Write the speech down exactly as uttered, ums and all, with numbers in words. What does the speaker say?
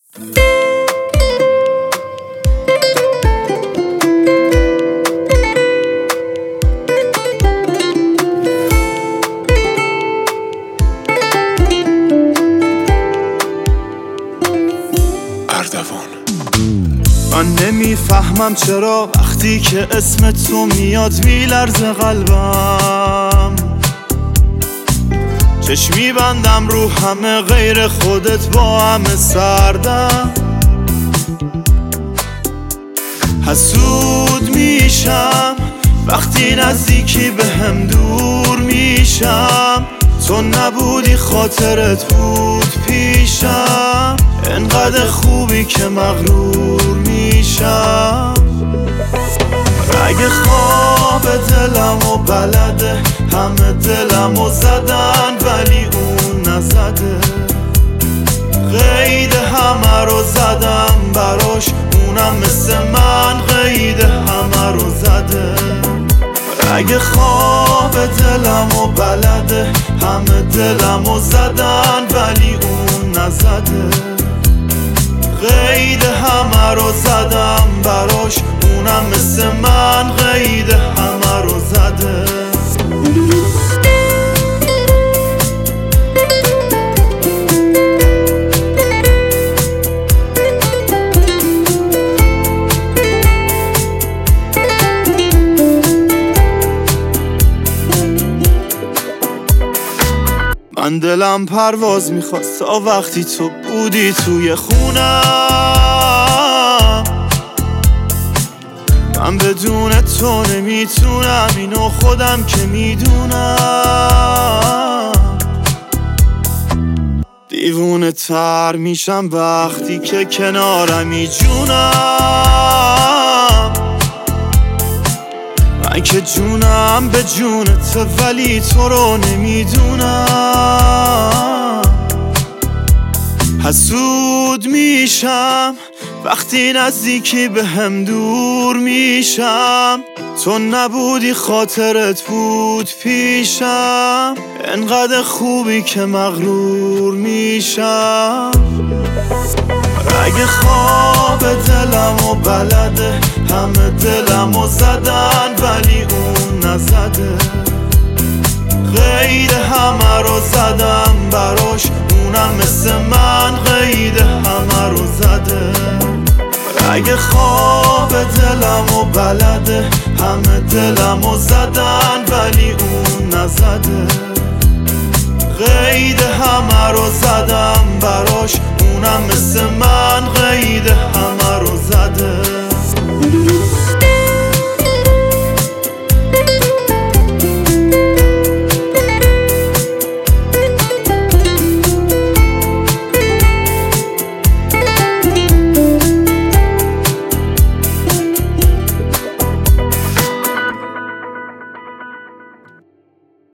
من نمیفهمم چرا وقتی که اسم تو میاد میلرزه قلبم، چشمی بندم رو همه غیر خودت با همه سردم، حسود میشم وقتی نزدیکی به هم دور میشم، تو نبودی خاطرت بود پیشم، انقدر خوبی که مغرور میشم. رگ خواب دلم و بلده همه دلم و زدن ولی اون نزده، قید همه رو زدم براش اونم مثل من قید همه رو زده. رگ خواب دلم و بلده همه دلم و زدن ولی اون نزده، قید همه رو زدم براش اونم مثل من قید همه رو زده. من دلم پرواز میخواست تا وقتی تو بودی توی خونم، من بدون تو نمیتونم اینو خودم که میدونم، دیوونه تر میشم وقتی که کنارمی جونم، من که جونم به جونت ولی تو رو نمیدونم، حسود میشم وقتی نزدیکی به هم دور میشم، تو نبودی خاطرت بود پیشم، انقدر خوبی که مغرور میشم. رگ خواب دلم و بلده همه دلم و زدن ولی اون نزده، قید همه رو زدم براش اونم مثل من قید همه رو زده. رگ خواب دلم و بلده همه دلم و زدن ولی اون نزده، قید همه رو زدم براش اونم مثل من